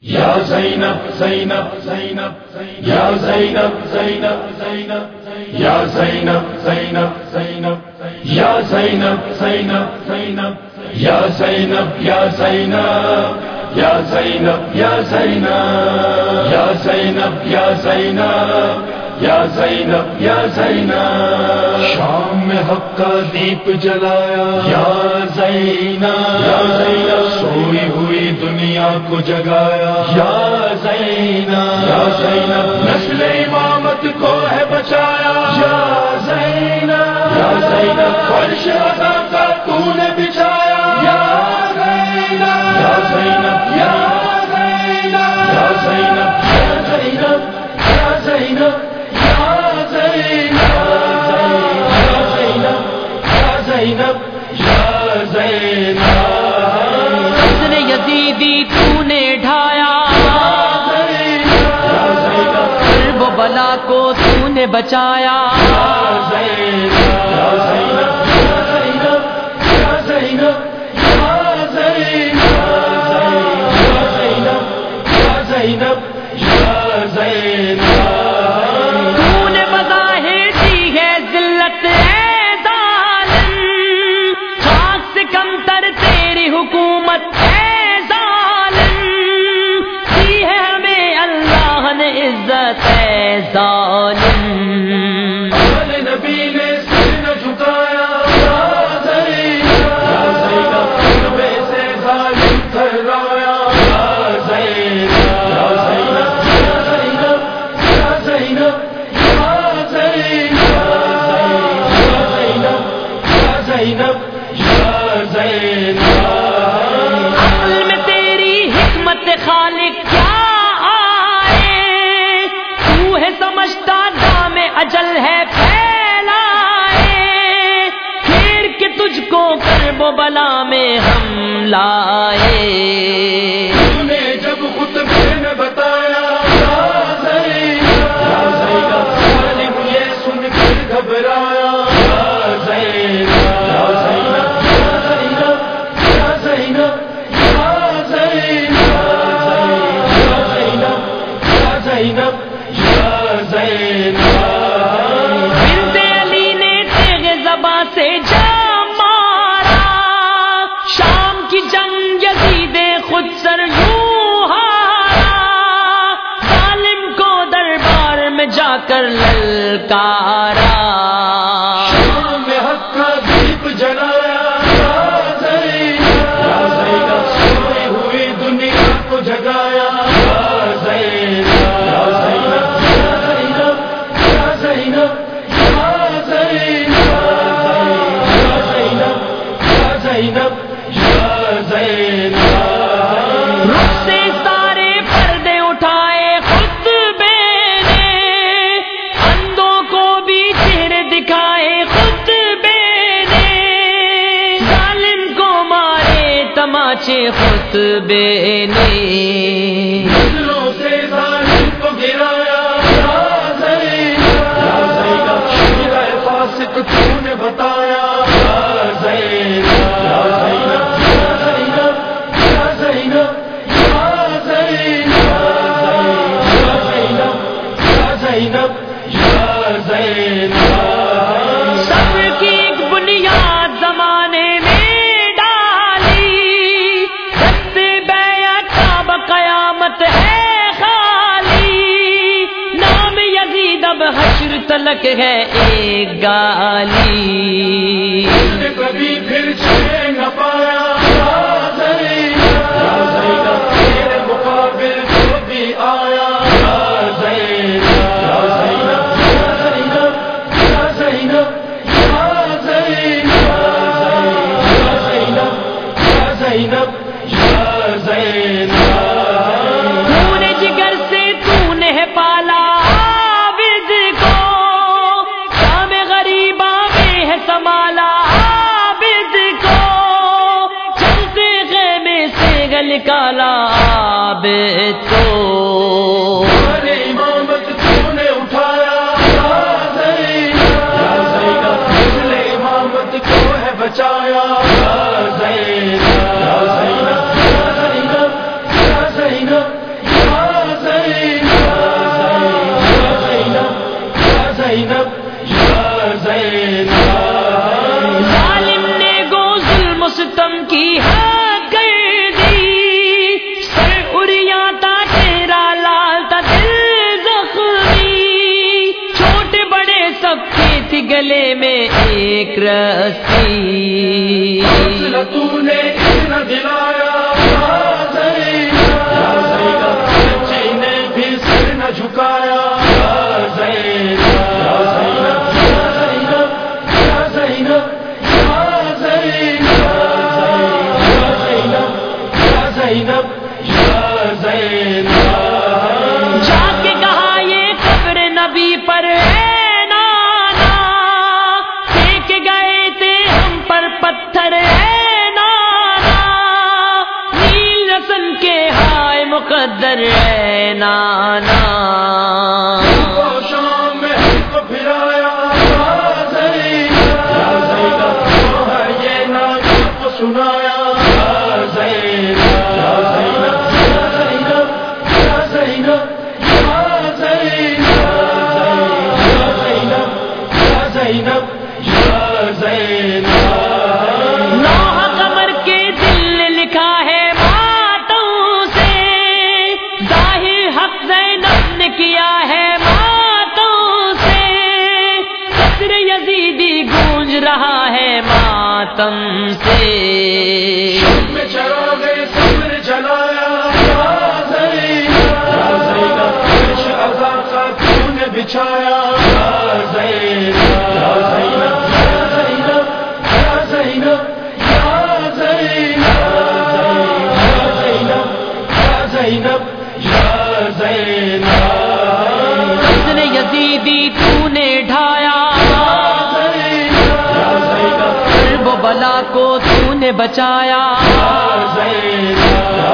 یا زینب زینب زینب یا زینب زینب زینب یا زینب زینب زینب یا زینب زینب زینب یا زینب یا زینب یا زینب یا زینب یا زینب یا زینب یا زینب یا زینب شام میں حق کا دیپ جلایا یا زینب یا زینب سوئی ہوئی دنیا کو جگایا یا زینب یا زینب نسل امامت کو ہے بچایا یا زینب یا زینب فرش عطا کا تو نے بچھایا یا زینب یا زینب یا زینب یا زینب یا زینب یا زینب حسن یزیدی تو نے ڈھایا کرب و بلا کو تو نے بچایا حکومت ہے ظالم دی ہے ہمیں اللہ نے عزت ہے ظالم نبی نے سر نہ جھکایا یا زینب میں سے ظالم تھرایا یا زینب یا زینب یا زینب یا زینب یا زینب یا زینب یا زینب خالق کیا آئے تو ہے سمجھتا دام اجل ہے پھیلائے پھر کے تجھ کو کرب و بلا میں ہم لائے تو نے جب خطبے میں بتایا یا زینب ظالم یہ سن کر گھبرایا یا زینب یا زینب یا زینب بنت علی نے تیغ زباں سے جام مارا شام کی جنگ یزید خود سر یوں ہارا ظالم کو دربار میں جا کر للکارا شام میں حق کا دیپ جلایا یا زینب سوئی ہوئی دنیا کو جگایا یا زینب رخ سے سارے پردے اٹھائے خطبے نے اندھوں کو بھی چہرے دکھائے خطبے نے ظالم کو مارے تماچے خطبے نے نسلوں سے ظالم کو گرایا یا زینب شیرہ فاسق تو نے بتایا یا زینب یا زینب یا زینب یا زینب یا زینب یا زینب سب کی ایک بنیاد زمانے میں ڈالی دست بیعت کا بقیامت ہے خالی نام یزید اب حشر تلک ہے ایک گالی کبھی پھر چھوڑ نہ پایا یا زینب تیرے مقابل جو بھی آیا یا زینب یا زینب یا زینب یا زینب یا زینب یا زینب خون جگر سے تو نے پالا عابد کو شام غریباں میں ہے سنبھالا عابد کو چلتے خیمے سے نکالا عابد کو امامت تو نے اٹھایا یا زینب نسل امامت کو ہے بچایا یا زینب یا زینب یا زینب یا زینب گلے میں ایک رسی، تو نے اتنا دلایا بچی نے بھی سر نہ جھکایا، جا کے کہا یہ قبر نبی پر ہے نانا، پھینک گئے تھے ہم پر پتھر ہے نانا، نیل رسن کے ہائے مقدر ہے نانا، شام میں کو پھرایا یہ نام کو سنایا، لوح قمر کے دل نے لکھا ہے باتوں سے، ظاہر حق زینب نے کیا ہے باتوں سے، قصر یزیدی گونج رہا ہے ماتم سے، میں چراغ صبر جلایا عذاب کا تو نے بچھایا، قصر یزیدی تو نے ڈھایا، کرب و بلا کو تو نے بچایا،